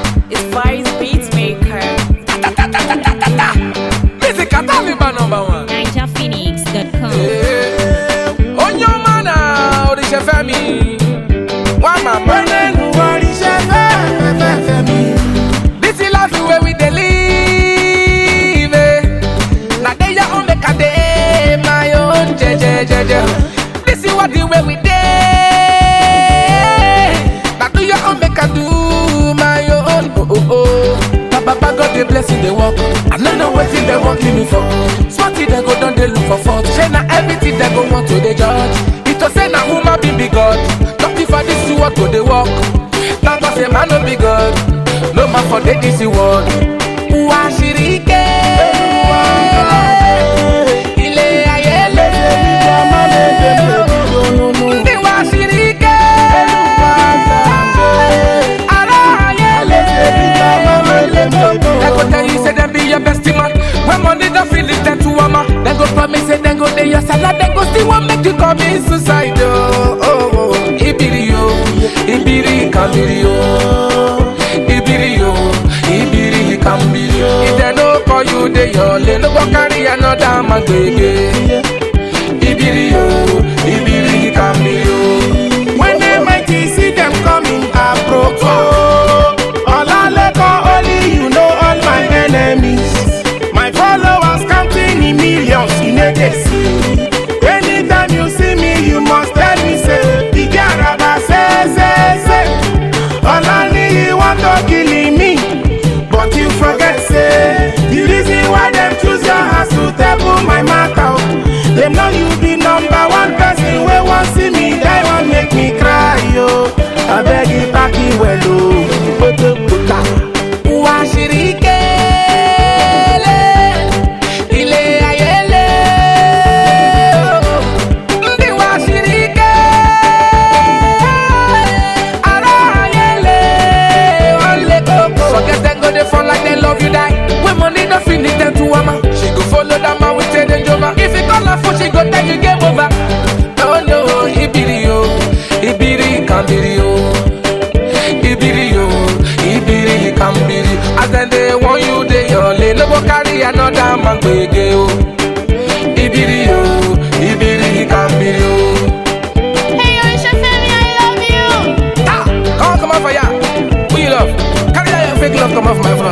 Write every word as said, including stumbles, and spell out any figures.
It's Faris Beatmaker. Music at Taliban number one. ninja phoenix dot com. On your man now, the chef me. One man, this is life where we dey live. Now they are on the cade, my own jeje jeje. This is what the way we dey. Now do your own make I do my own. Oh oh oh. Papa God the blessing they work. I don't know what they working me for. Smarty they go down they look for fault. Say na everything they go want to the judge. It was say na woman be big God. Don't if I this is what go they walk. Now God say man no be God. No man for the this world. Uashirike. Ile ayele. Ndi uashirike. Ara ayele. They go tell you say them be your best man. When money don't feel it then to ama. They go promise say they go lay your salad. They go still want make you commit suicide. Oh oh oh. Ibiri yo, ibiri kambiri yo. Ibiri yo, ibiri kambiri yo. If they no call you they your lane, no go carry another man baby. Ibiri yo, ibiri kambiri yo. When they mighty see them coming approach. Only you know all my enemies. My followers counting in millions in a day. Anytime you see me, you must tell me say, the Garaba say, say, say. Only you want to kill me, but you forget say the reason why them choose your house to table my matter. Them know you be number one person. We want see me, they want make me cry yo. I beg you back in well oh. Uashirike ile ayele. Ndi uashirike ara ayele. Ole koko. Forget them go they fall like they love you die. When money no finish them to ama. She go follow that man with ten and over. If you call her phone she go tell you game over. Oh no, ibiri yo, ibiri kambiri yo. Ibiri yo, ibiri kambiri. As then they want you, they your lane. No go carry another man gbege o. Ibiri yo, ibiri kambiri yo. Hey, Aisha Femi, I love you. Ah, come on, come on for ya. Who you love? Carry that your fake love, come off my front.